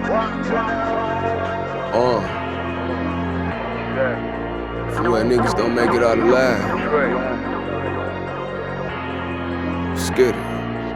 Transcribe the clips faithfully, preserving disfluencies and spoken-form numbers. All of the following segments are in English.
Uh, for when niggas don't make it out alive. Skid it.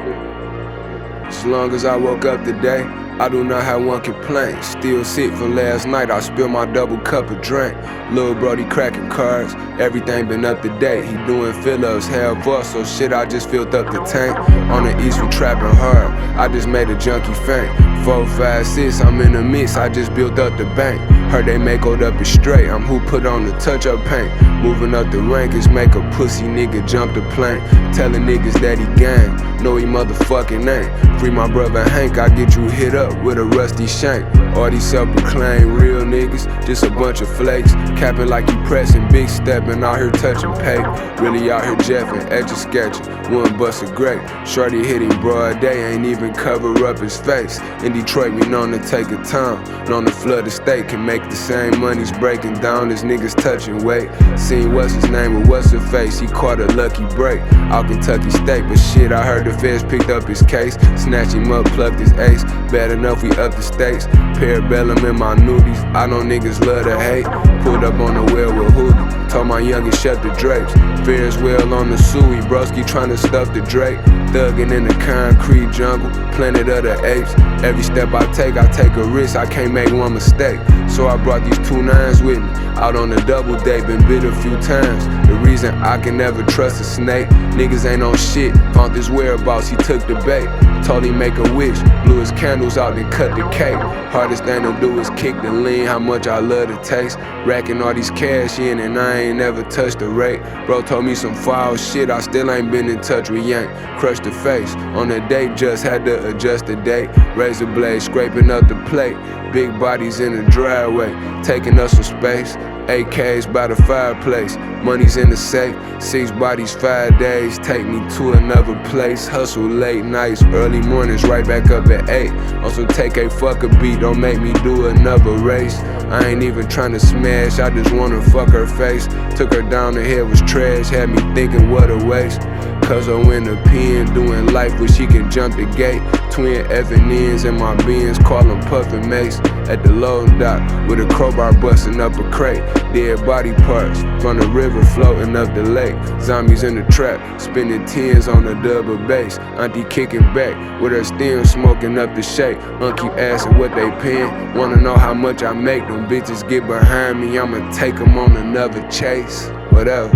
As long as I woke up today, I do not have one complaint. Still sick from last night, I spilled my double cup of drink. Lil' brody cracking cards, everything been up to date. He doing fill-ups, half off, so shit, I just filled up the tank. On the east, we trapping hard, I just made a junkie faint. Four, five, six, I'm in the mix, I just built up the bank. Heard they make hold up is straight, I'm who put on the touch-up paint. Moving up the rankings, make a pussy nigga jump the plank. Telling niggas that he gang, no he motherfucking ain't. Free my brother Hank, I get you hit up with a rusty shank. All these self-proclaimed real niggas, just a bunch of flakes. Capping like you pressing, big stepping, out here touching pay. Really out here jeffing, edge sketching, one bust a grape. Shorty hit him broad day, ain't even cover up his face. In Detroit, we known to take a time, known to flood the state, can make the same monies breaking down as niggas touching weight. Seen what's his name with what's her face, he caught a lucky break. Out Kentucky State, but shit, I heard the feds picked up his case. Snatch him up, plucked his ace. Bad enough we up the stakes. Parabellum in my nudies, I know niggas love to hate. Pulled up on the well with Hoodie, told my youngest shut the drapes. Ferris wheel on the Suey, broski tryna stuff the Drake. Thuggin' in the concrete jungle, planet of the apes. Every step I take, I take a risk, I can't make one mistake. So I brought these two nines with me, out on a double date, been bit a few times. The reason I can never trust a snake, niggas ain't on shit, found his whereabouts, he took the bait. Told him make a wish, blew his candles out, then cut the cake. Hardest thing to do is kick the lean, how much I love the taste. Racking all these cash in and I ain't never touched the rate. Bro told me some foul shit, I still ain't been in touch with Yank. Crushed the face, on the date just had to adjust the date. Razor blade scraping up the plate, big bodies in the driveway, taking up some space. A Ks by the fireplace, money's in the safe. Six bodies, five days, take me to another place. Hustle late nights, early mornings, right back up at eight. Also take a fuck a beat, don't make me do another race. I ain't even tryna smash, I just wanna fuck her face. Took her down, the head was trash, had me thinking what a waste. Cause I in the pen, doing life where she can jump the gate. Twin effing ends in my beans, call them Puffin' Mace. At the loading dock, with a crowbar busting up a crate. Dead body parts, from the river floating up the lake. Zombies in the trap, spinning tens on the double bass. Auntie kicking back, with her stem smoking up the shake. Aunt keep asking what they paying, wanna know how much I make. Them bitches get behind me, I'ma take them on another chase. What else?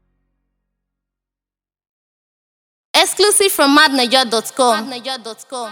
Exclusive from madnaja dot com.